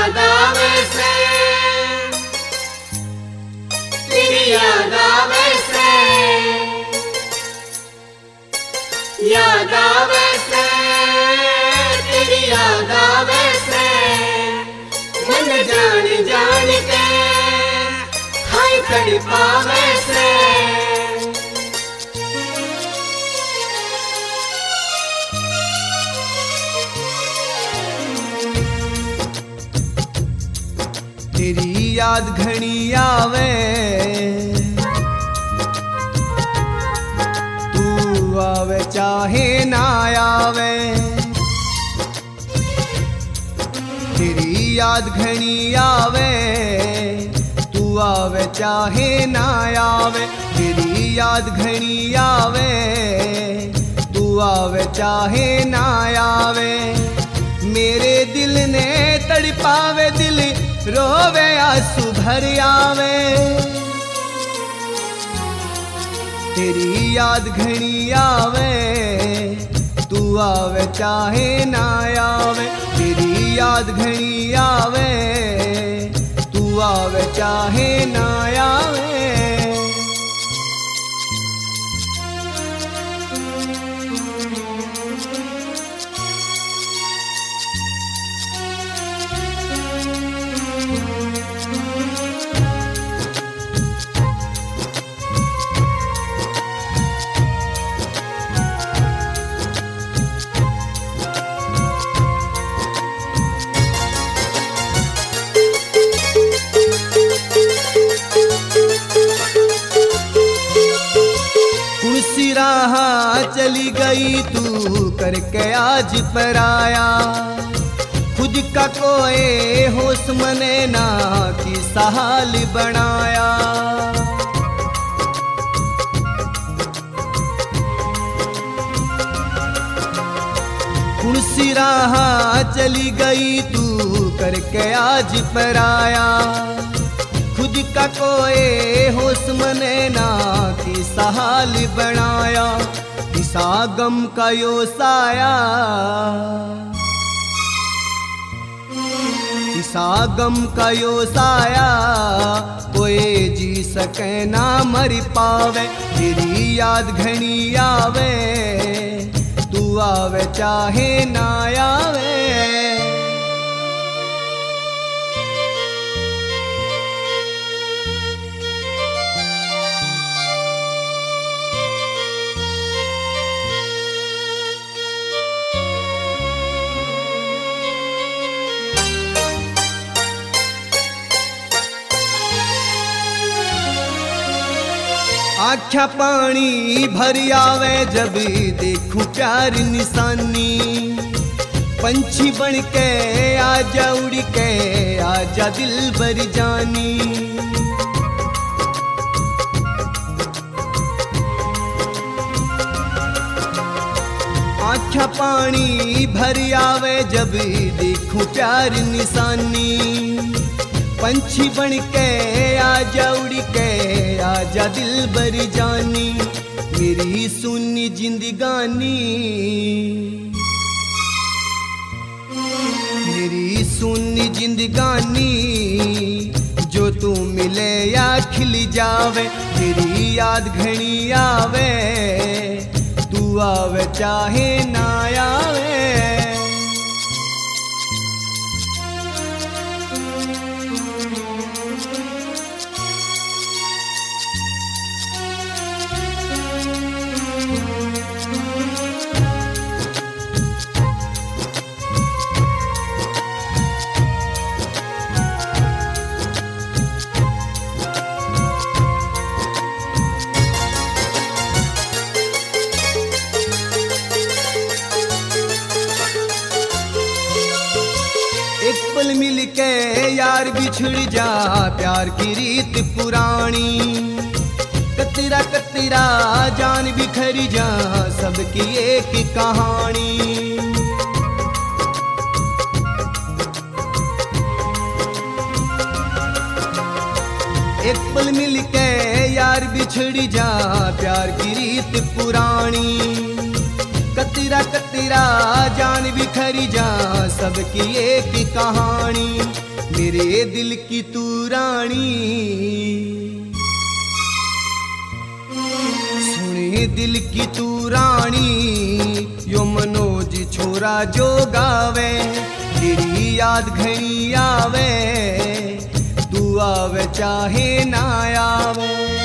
याद आवे से, तेरी याद आवे से, याद आवे से, तेरी याद आवे से, मन जान जान के हाय तड़पावे से। तेरी याद घनी आवे, तू आवे चाहे ना आवे। तेरी याद घनी आवे, तू आवे चाहे ना आवे। तेरी याद घनी आवे, तू आवे चाहे ना आवे। मेरे दिल ने तड़पावे, दिल रोवे आंसू भर आवे। तेरी याद घनी आवे, तू आवे चाहे ना आवे। तेरी याद घनी आवे, तू आवे चाहे ना आवे। राह चली गई तू करके आज पर आया। खुद का कोई होश मने ना कि सहाल बनाया। कुर्सी राह चली गई तू करके आज पर आया। खुद का कोई होश मने ना कि सहाल बनाया। किसा गम का यो साया, किसा गम का यो साया, कोई जी सके ना मर पावे। तेरी याद घनी आवे, तू आवे चाहे ना आवे। आँखा पानी भर आवे जब देखूं प्यार निशानी। पंछी बन के आजा उड़ के आजा दिल भर जानी। आँखा पानी भर आवे जब देखूं प्यार निशानी। पंछी बन के आजा उड़ के आजा दिल भर जानी। मेरी सुनी जिंदगानी, मेरी सुनी जिंदगानी, जो तू मिले या खिल जावे। तेरी याद घनी आवे, तू आवे चाहे ना आवे। एक पल मिल के यार बिछड़ जा, प्यार की रीत पुरानी। कतरा कतरा जान बिखर जा, सबकी एक कहानी। एक पल मिल के यार बिछड़ जा, प्यार की रीत पुरानी। कतरा कतरा जान बिखर जा, सबकी एक कहानी। मेरे दिल की तू रानी। सुने दिल की तू रानी, यो मनोज छोरा जो गावे, तेरी याद घनी आवे, तू आवे चाहे ना आवे।